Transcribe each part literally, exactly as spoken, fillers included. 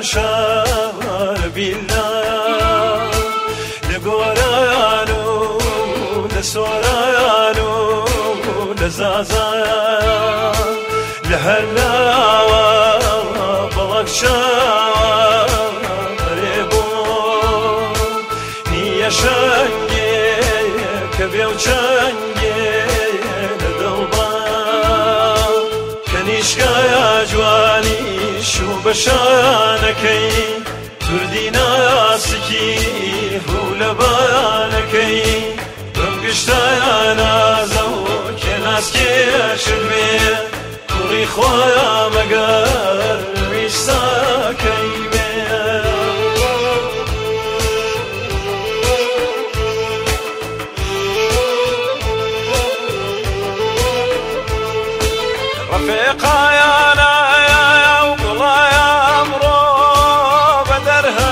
شار بالله لقورانو لسورانو لزازايا لهلاوة بلق شاوة قريبو نية شنجي كبيو شنجي لدلبا كنيشكا يا جواني شو بشانكي تردينا سكي هو لبانكي بمقشتا يا نازو كناسكي شدوي كوري خوايا مقار ويشتاكي رفيقا يا نايا وقلا يا امرو بدرها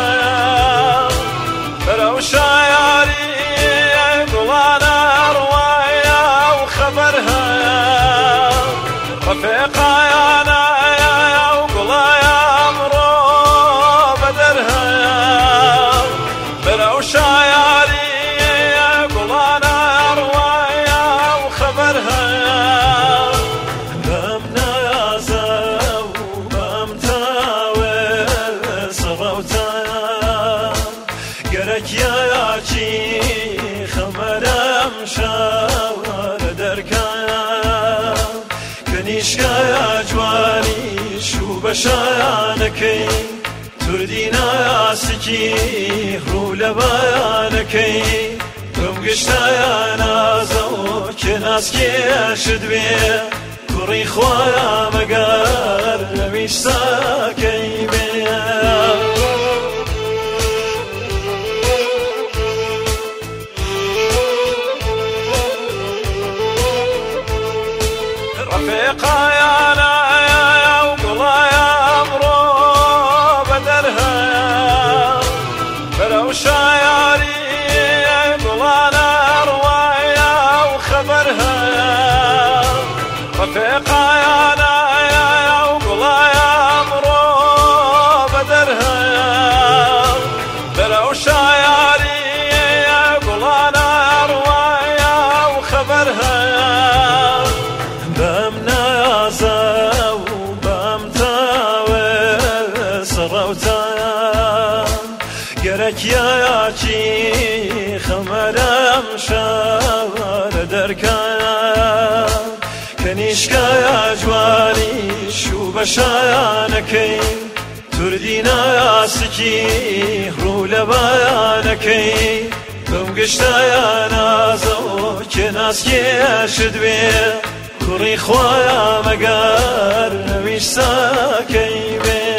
فلو شاياري قلا نار ويا وخبرها رفيقا يا نايا وقلا يا امرو بدرها فلو شاياري قلا نار ويا وخبرها گرک یا چی خمرم شاور درکم کنیشکا یا جوانی شو بشانکی تردینا یا سکی رو لبانکی کم گشتا یا نازو کناسکی شدوی کوری خوایا مگر نمیشتاکی بیم رفيقا يا نايا وقلا يا امرو بدرها فلو شاياري قلا نار ويا وخبرها رفيقا يا نايا وقلا يا امرو بدرها فلو شاياري قلا نار ويا وخبرها گرک یا چی خمرم شاور درکم کنیشکا یا جوانی شو بشانکی تردینا یا سکی رو لبانکی کم گشتا یا نازو کناسکی شدوی کوری خوایا مگر نمیشتاکی بیم